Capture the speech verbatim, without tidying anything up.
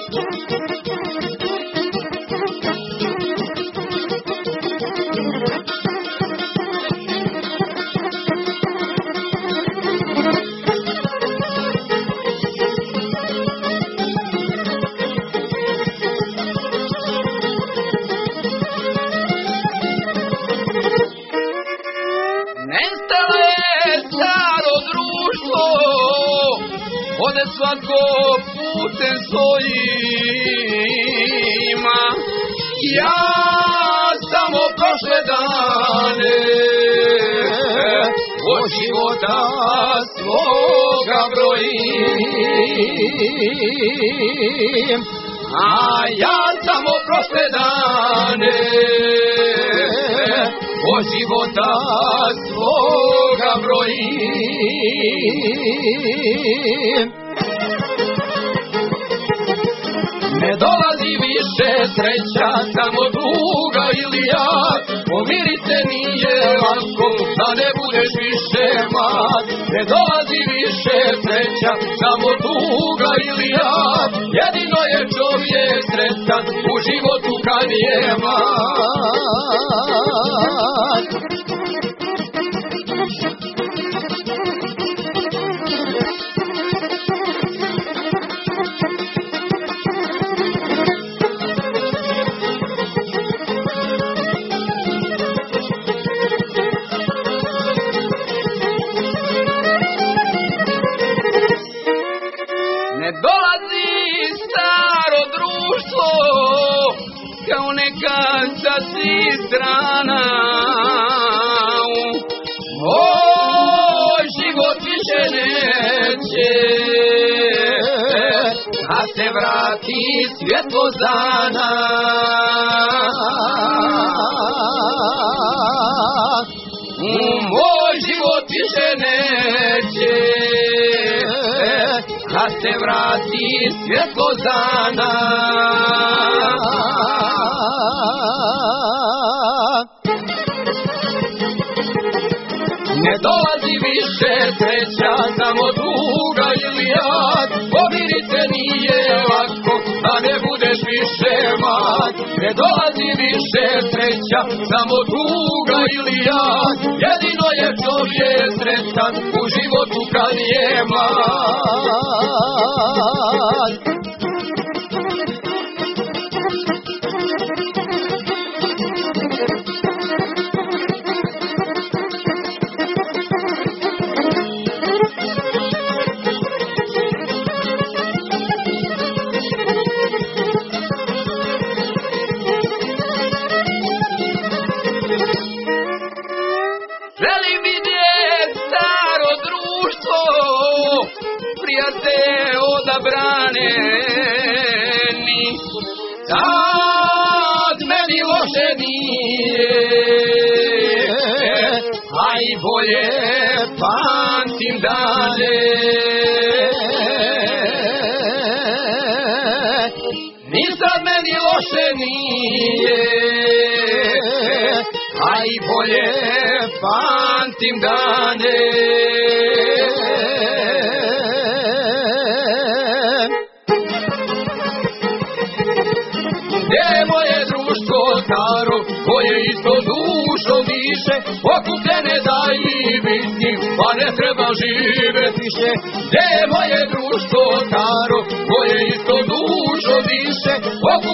Ode svako putem svojima, ja samo prošle dane od života svoga brojim, a ja samo prošle dane od života svoga brojim. Ne dolazi više sreća, samo tuga ili jad, pomirit se nije lako, da ne budeš više mlad. Ne dolazi više sreća, samo tuga ili jad, jedino je čovjek sretan u životu kad je mlad. Ne dolazi staro društvo kao nekad sa svih strana. Moj život više neće da se vrati svjetlo dana. Moj život više neće da se vrati svjetlo dana. Ne dolazi više sreća, samo tuga ili jad, pomirit se nije lako, da ne budeš više mlad. Ne dolazi više sreća, samo tuga ili jad, jedino je čovjek sretan u životu kad je mlad. Želim vidjet staro društvo, prijatelje odabrani, tad meni loše nije, a i bolje pamtim dane. Ni sad meni loše nije, a i bolje pamtim dane. Gdje je moje društvo staro, koje isto dušo diše, okupljene da i biti, pa ne treba živjeti više. Gdje je moje društvo staro, koje isto dušo diše,